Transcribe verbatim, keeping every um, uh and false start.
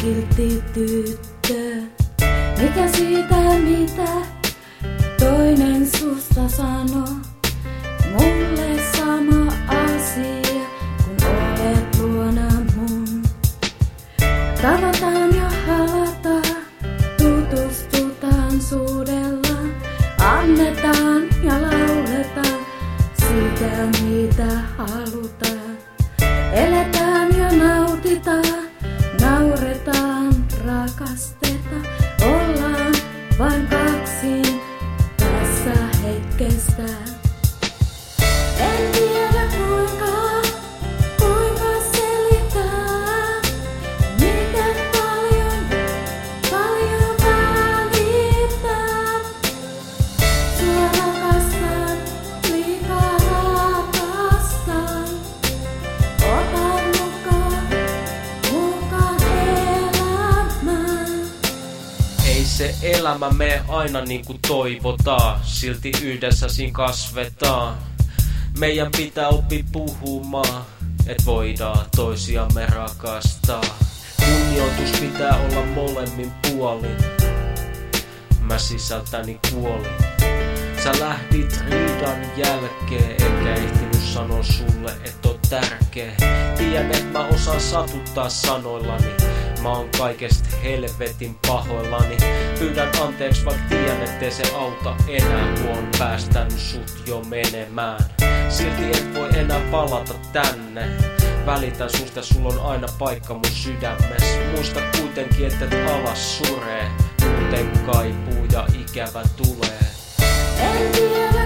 kiltti tyttö. Mikä siitä mitä toinen susta sanoo? Mulle sama asia, kun olet luona mun. Tavataan ja halataan, tutustutaan, suudellaan, annetaan ja lauletaan sitä mitä halutaan. Eletään ja nautitaan, nauretaan, rakastetaan, ollaan vain kaksin tässä hetkestä. En tiedä kuinka, kuinka selittää, miten paljon, paljon välittää. Sua rakastan, liikaa rakastan. Ota mukaan, mukaan elämään. Ei se elämä mene aina niin kuin toivotaan, silti yhdessä siinä kasvetaan. Meidän pitää oppia puhumaan, et voidaan toisiamme rakastaa. Kunnioitus pitää olla molemmin puolin. Mä sisältäni kuolin. Sä lähdit riidan jälkeen, enkä ehtinyt sanoa sulle, et oo tärkeä. Tiedän, et mä osaan satuttaa sanoillani. Mä oon kaikesta helvetin pahoillani. Pyydän anteeksi, vaikka tiedän, ettei se auta enää, kun on päästänyt sut jo menemään. Silti et voi enää palata tänne. Välitän susta, sulla on aina paikka mun sydämessä. Muista kuitenkin, että et alas suree. Muuten kaipuu ja ikävä tulee. En tiedä